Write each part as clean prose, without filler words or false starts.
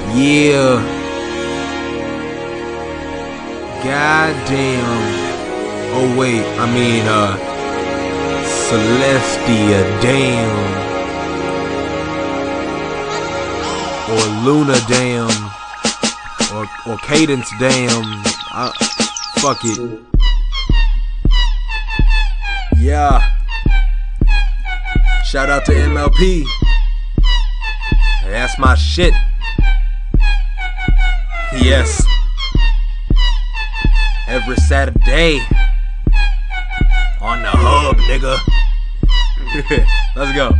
Yeah. Goddamn. Oh wait, I mean Celestia, damn. Or Luna, damn. Or Cadence, damn. Fuck it. Yeah. Shout out to MLP. That's my shit. Yes. Every Saturday on the hub, nigga. Let's go.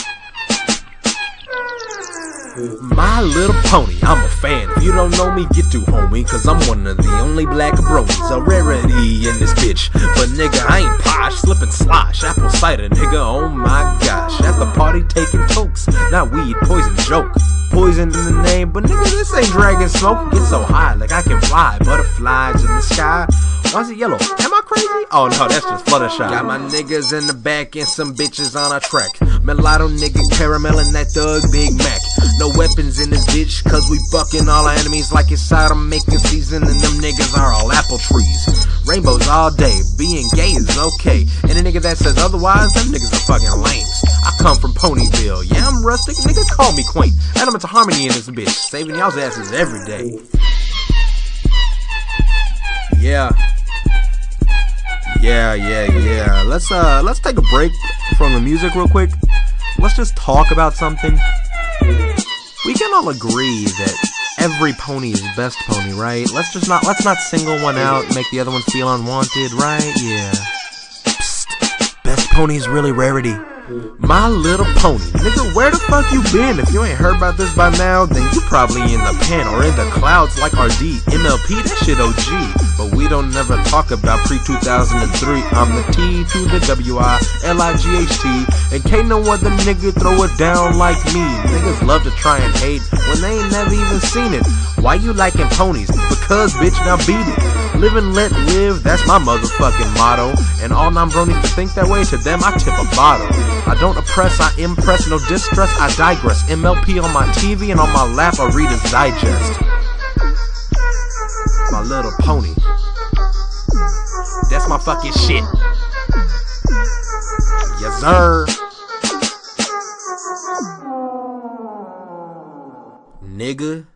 My Little Pony, I'm a fan. If you don't know me, get to homie, cause I'm one of the only black bronies. A rarity in this bitch. But nigga, I ain't posh, slip and slosh. Apple cider, nigga, oh my gosh. At the party taking tokes, not weed, poison joke. Poison in the name, but nigga, this ain't dragon smoke. Get so high, like I can fly. Butterflies in the sky. Why is it yellow? Am I crazy? Oh no, that's just Fluttershy. Got my niggas in the back and some bitches on a track. Mulatto nigga, caramel and that thug Big Mac. No weapons in this bitch, cause we bucking all our enemies like it's Sodom making season, and them niggas are all apple trees. Rainbows all day, being gay is okay. And a nigga that says otherwise, them niggas are fucking lames. I come from Ponyville, yeah I'm rustic, nigga call me quaint. Elements of harmony in this bitch, saving y'all's asses every day. Yeah. Let's take a break from the music real quick. Let's just talk about something. We can all agree that every pony is best pony, right? Let's not single one out and make the other one feel unwanted, right? Yeah. Psst. Best pony is really rarity. My Little Pony. Nigga, where the fuck you been? If you ain't heard about this by now, then you probably in the pen or in the clouds like RD. MLP, that shit OG. But we don't never talk about pre-2003. I'm the T to the W-I-L-I-G-H-T. And can't no other nigga throw it down like me. Niggas love to try and hate when they ain't never even seen it. Why you liking ponies? Because, bitch, now beat it. Live and let live, that's my motherfucking motto. And all non-bronies that think that way, to them I tip a bottle. I don't oppress, I impress, no distress, I digress. MLP on my TV and on my lap, a Reader's Digest. My Little Pony. That's my fucking shit. Yes, sir. Nigga.